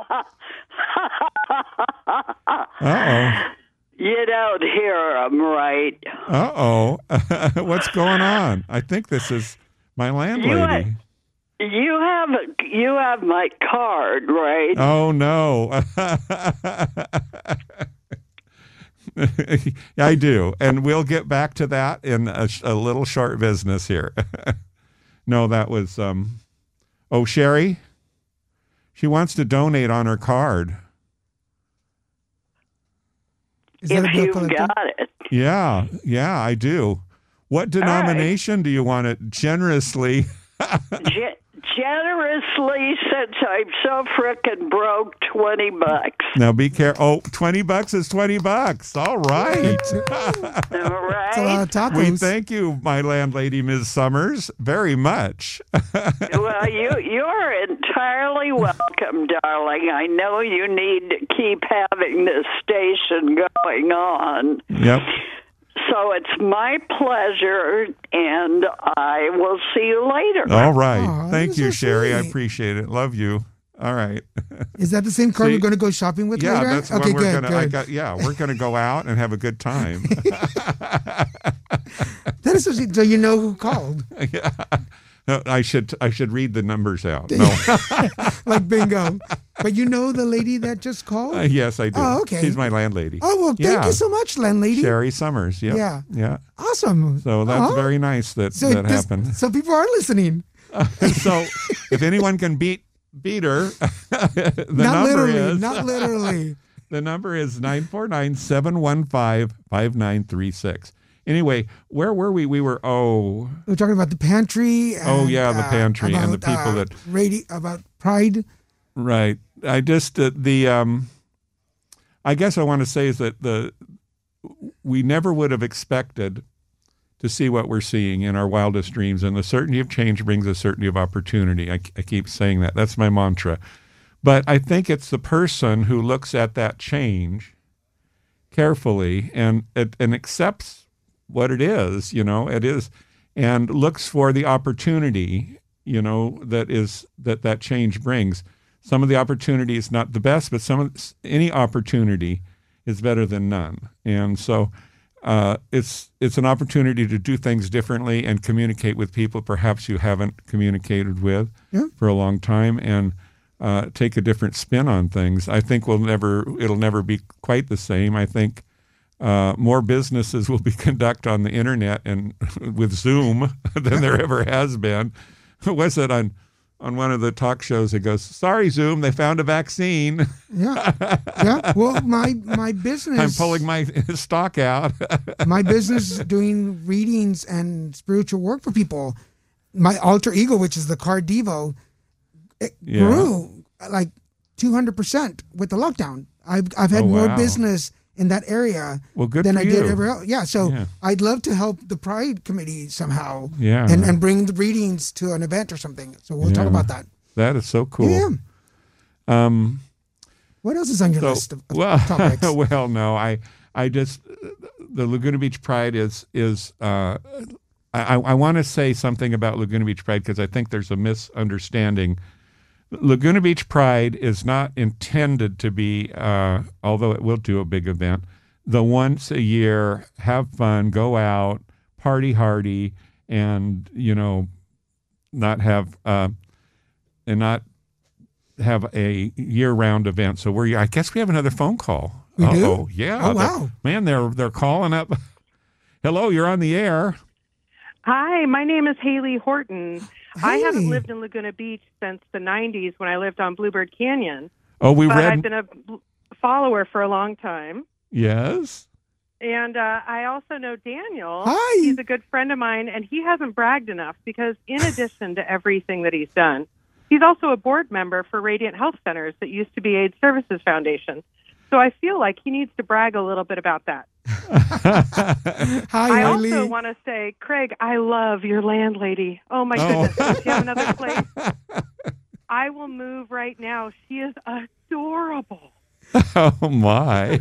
Uh-oh. You don't hear them right. Uh-oh. What's going on? I think this is my landlady. You have you have my card, right? Oh, no. I do. And we'll get back to that in a, a little short business here. No, that was, um, oh, Sherry? She wants to donate on her card. Is that a if bill you've collector? got it. Yeah, yeah, I do. What denomination do you want to generously? Ge- generously, since I'm so frickin' broke, twenty bucks. Now be careful. Oh, twenty bucks is twenty bucks. All right. All It's a lot right. of tacos. We thank you, my landlady, Miz Summers, very much. Well, you you're entirely welcome, darling. I know you need to keep having this station going on. Yep. So it's my pleasure, and I will see you later. All right. Aw, Thank you're you, so Sherry. I sweet. appreciate it. Love you. All right. Is that the same car See- we're going to go shopping with Yeah, later? that's okay, when we're good, gonna. I good. got. Yeah, we're gonna go out and have a good time. That is so, so you know who called. Yeah. No, I should. I should read the numbers out. No. Like bingo. But you know the lady that just called? Uh, yes, I do. Oh, okay. She's my landlady. Oh, well, thank Yeah. you so much, landlady. Sherry Summers. Yep. Yeah. Yeah. Awesome. So that's Aw. very nice that So that this- happened. So people are listening. So if anyone can beat beat her, the not number literally. is Not literally. the number is nine four nine, seven one five, five nine three six. Anyway, where were we? We were oh We're talking about the pantry. And, Oh, yeah, the uh, pantry and the about, people uh, that- radi- about pride. right. I just uh, the um, I guess I want to say is that the we never would have expected to see what we're seeing in our wildest dreams, and the certainty of change brings a certainty of opportunity. I, I keep saying that. That's my mantra. But I think it's the person who looks at that change carefully and and accepts what it is, you know, it is, and looks for the opportunity, you know, that is that that change brings. Some of the opportunity is not the best, but some of any opportunity is better than none. And so uh, it's it's an opportunity to do things differently and communicate with people perhaps you haven't communicated with Yeah. for a long time, and uh, take a different spin on things. I think we'll never it'll never be quite the same. I think uh, more businesses will be conducted on the internet and with Zoom than there ever has been. Was it on? On one of the talk shows, it goes, "Sorry, Zoom, they found a vaccine. Yeah. Yeah. Well, my my business. I'm pulling my stock out." my business doing readings and spiritual work for people. My alter ego, which is the car Devo, it Yeah. grew like two hundred percent with the lockdown. I've I've had Oh, more wow. business in that area Well, good than for I did you. ever else. Yeah, so Yeah. I'd love to help the Pride Committee somehow. Yeah. and and bring the readings to an event or something. So we'll talk Yeah. about that. That is so cool. Yeah. Um, What else is on your so, list of, of well, topics? well, no, I, I just, the Laguna Beach Pride is, is, uh, I, I want to say something about Laguna Beach Pride because I think there's a misunderstanding. Laguna Beach Pride is not intended to be, uh, although it will do a big event, the once a year, have fun, go out, party hardy, and, you know, not have, uh, and not have a year-round event. So we're, I guess we have another phone call. We do? Uh-oh. Yeah. Oh, The- wow. Man, they're, they're calling up. Hello, you're on the air. Hi, my name is Haley Horton. I haven't Hey. lived in Laguna Beach since the nineties when I lived on Bluebird Canyon. Oh, we But read. I've been a bl- follower for a long time. Yes. And uh, I also know Daniel. Hi. He's a good friend of mine, and he hasn't bragged enough because in addition to everything that he's done, he's also a board member for Radiant Health Centers that used to be AIDS Services Foundation. So I feel like he needs to brag a little bit about that. Hi, I Haley. also want to say, Craig, I love your landlady. Oh, my Oh. goodness. Does she have another place? I will move right now. She is adorable. Oh, my.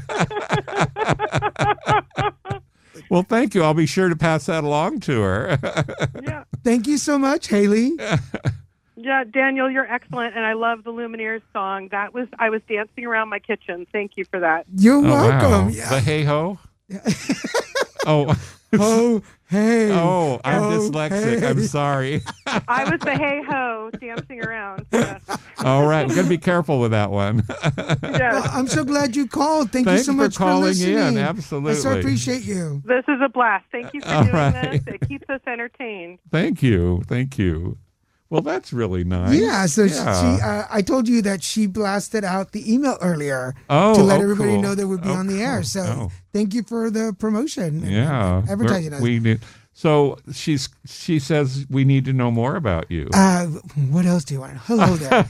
Well, thank you. I'll be sure to pass that along to her. Yeah. Thank you so much, Haley. Yeah, Daniel, you're excellent, and I love the Lumineers song. That was I was dancing around my kitchen. Thank you for that. You're Oh, welcome. wow. Yeah. The hey-ho? Oh. Oh, hey. Oh, I'm Oh, dyslexic. hey. I'm sorry. I was the hey ho dancing around. Yes. All right. I'm going to be careful with that one. Yes. Well, I'm so glad you called. Thank Thanks you so for much calling listening. in. I Absolutely. so appreciate you. This is a blast. Thank you for All doing right. this. It keeps us entertained. Thank you. Thank you. Well, that's really nice. Yeah, so Yeah. she, uh, I told you that she blasted out the email earlier Oh, to let oh, everybody cool. know that we'd be Oh, on the air. cool. So Oh. thank you for the promotion. and Yeah. advertising We're- us. We did. So she's she says we need to know more about you. Uh, what else do you want? Hello there.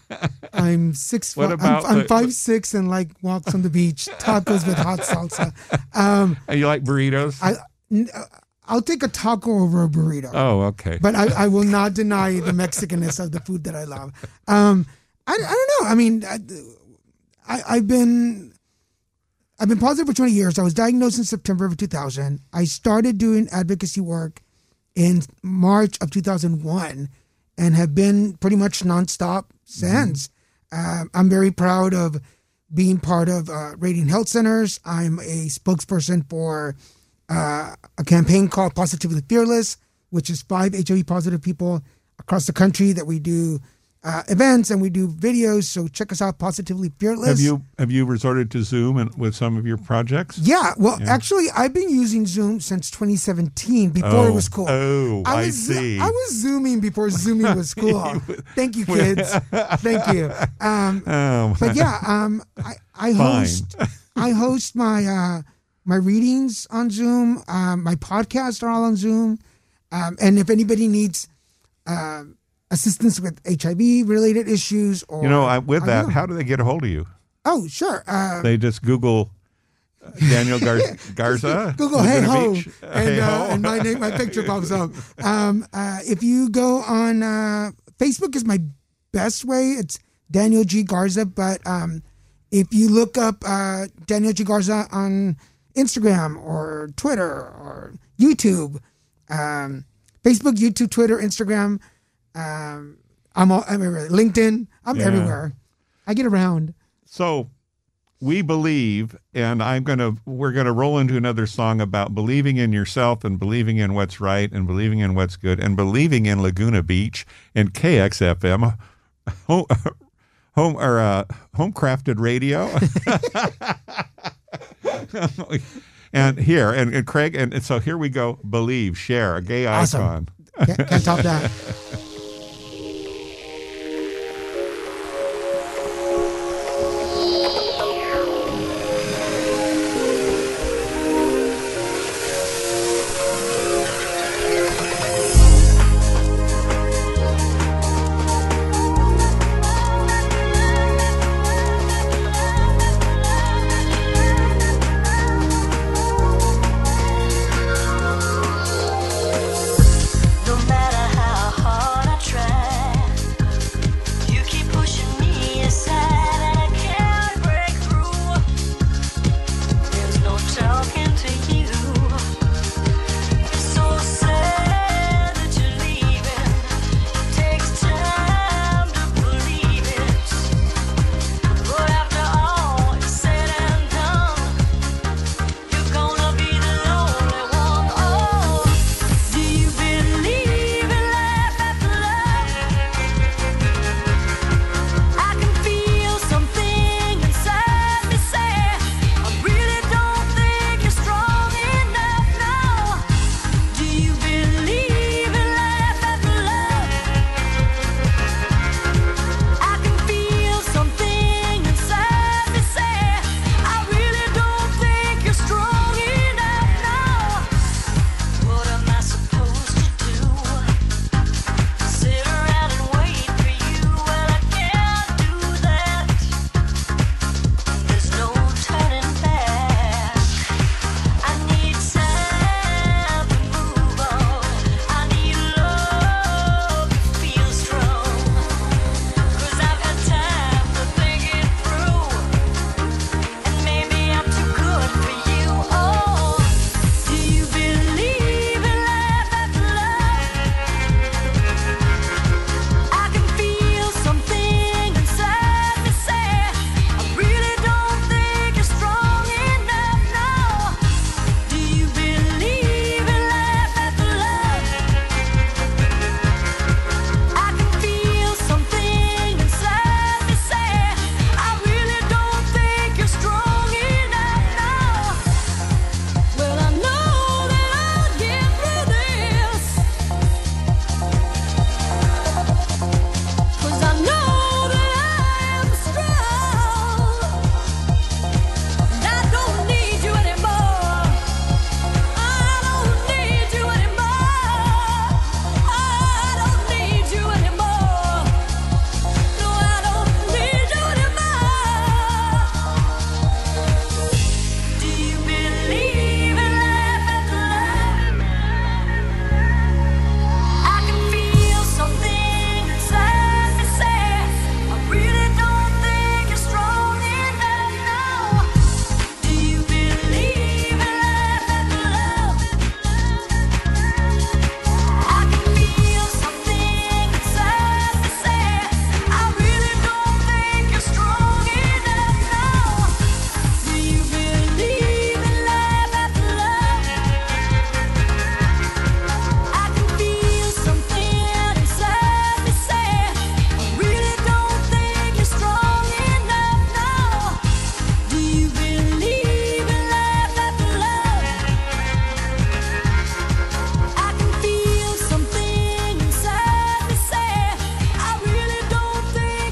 I'm six. What fi- about I'm, I'm the- five six and like walks on the beach, tacos with hot salsa. Um, And you like burritos? I n- uh, I'll take a taco over a burrito. oh, okay. But I, I will not deny the Mexicanness of the food that I love. Um, I, I don't know. I mean, I, I, I've been I've been positive for twenty years. I was diagnosed in September of two thousand. I started doing advocacy work in March of two thousand one and have been pretty much nonstop since. Um, I'm very proud of being part of uh, Radiant Health Centers. I'm a spokesperson for uh, a campaign called Positively Fearless, which is five H I V positive people across the country that we do uh, events and we do videos. So check us out, Positively Fearless. Have you have you resorted to Zoom and, with some of your projects? Yeah, well, Yeah. actually, I've been using Zoom since twenty seventeen, before it was cool. Oh, I, was, see. I was Zooming before Zooming was cool. Thank you, kids. Thank you. Um, Oh, but yeah, um, I, I Fine. host I host my uh, my readings on Zoom. Um, my podcasts are all on Zoom. Um, and if anybody needs uh, assistance with H I V related issues, or you know, I, with I that, don't know. how do they get a hold of you? Oh, sure. Uh, They just Google uh, Daniel Gar- Garza. Google Laguna Hey Ho, Beach? Uh, and, Hey uh, Ho. and my name, my picture pops up. Um, uh, if you go on uh, Facebook, is my best way. It's Daniel G Garza. But um, if you look up uh, Daniel G Garza on Instagram or Twitter or YouTube, um, Facebook, YouTube, Twitter, Instagram, um, I'm all, I'm everywhere. LinkedIn, I'm Yeah. everywhere. I get around. So we believe, and I'm gonna we're gonna roll into another song about believing in yourself and believing in what's right and believing in what's good and believing in Laguna Beach and K X F M, home, home or uh, home crafted radio. And here and, and Craig and, and so here we go. Believe, share, a gay Awesome. icon. Can't, can't top that. No matter how hard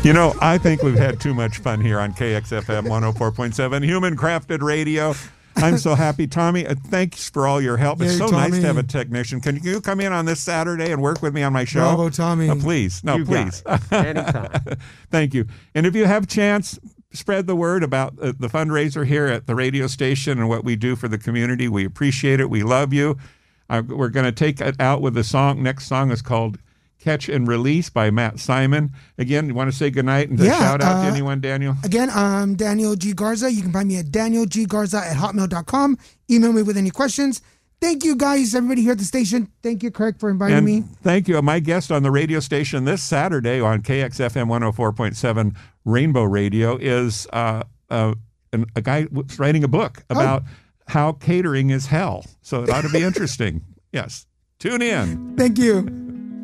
You know, I think we've had too much fun here on K X F M one oh four point seven, Human Crafted Radio. I'm so happy. Tommy, uh, thanks for all your help. It's Yay, so Tommy. nice to have a technician. Can you come in on this Saturday and work with me on my show? Bravo, Tommy. Uh, please. No, You got please. it. Anytime. Thank you. And if you have chance, spread the word about uh, the fundraiser here at the radio station and what we do for the community. We appreciate it. We love you. Uh, we're going to take it out with the song. Next song is called Catch and Release by Matt Simon. Again, you want to say goodnight and Yeah, a shout out uh, to anyone, Daniel? Again, I'm Daniel G. Garza. You can find me at daniel g garza at hotmail dot com. Email me with any questions. Thank you, guys, everybody here at the station. Thank you, Craig, for inviting And me. thank you. My guest on the radio station this Saturday on K X F M one oh four point seven Rainbow Radio is uh, uh, an, a guy who's writing a book about how catering is hell. So it ought to be interesting. Yes. Tune in. Thank you.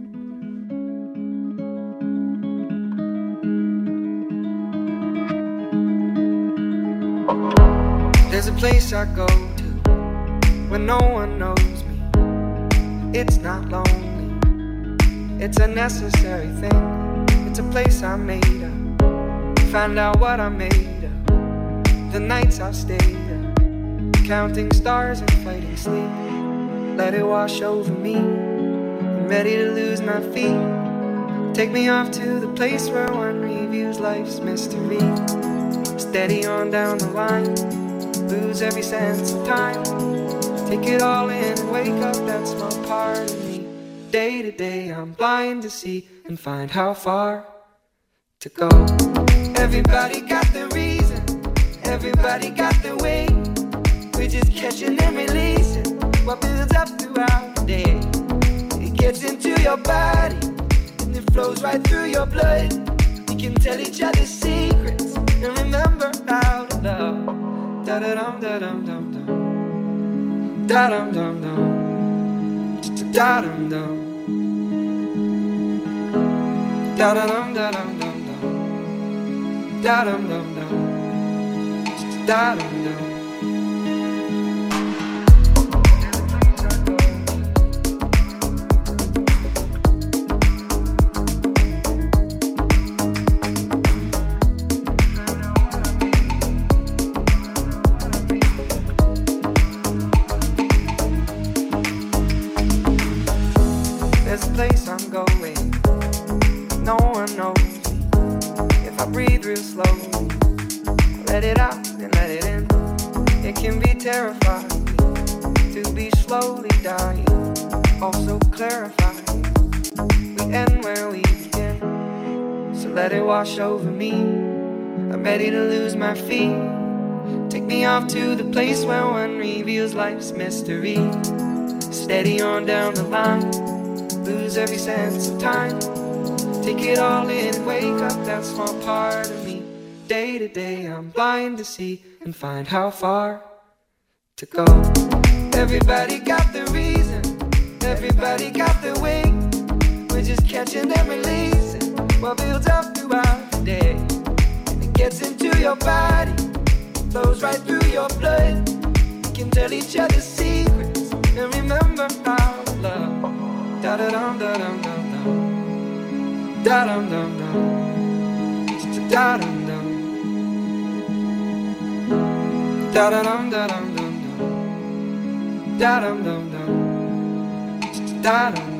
There's a place I go to when no one knows me. It's not lonely, it's a necessary thing. It's a place I made up, find out what I made of. The nights I've stayed up, counting stars and fighting sleep. Let it wash over me, I'm ready to lose my feet. Take me off to the place where one reviews life's mystery. Steady on down the line, lose every sense of time. Take it all in and wake up that small part of me. Day to day I'm blind to see and find how far to go. Everybody got their reason, everybody got their way. We're just catching and releasing what builds up throughout the day. It gets into your body and it flows right through your blood. We can tell each other secrets and remember how to love. Da da dum da dum dum dum. Da dum dum dum. Da dum dum. Da da dum da dum dum dum. Da dum dum dum. Da dum dum. Place I'm going, no one knows me. If I breathe real slowly, let it out and let it in. It can be terrifying to be slowly dying, also clarifying. We end where we begin, so let it wash over me. I'm ready to lose my feet. Take me off to the place where one reveals life's mystery. Steady on down the line, lose every sense of time. Take it all in and wake up that small part of me. Day to day I'm blind to see and find how far to go. Everybody got their reason, everybody got their way. We're just catching and releasing what builds up throughout the day. And it gets into your body, flows right through your blood. We can tell each other secrets and remember how to love. Da da dum da dum dum dum. Da dum dum dum. Da dum dum. Da da dum da dum dum dum. Da dum dum dum. Da dum.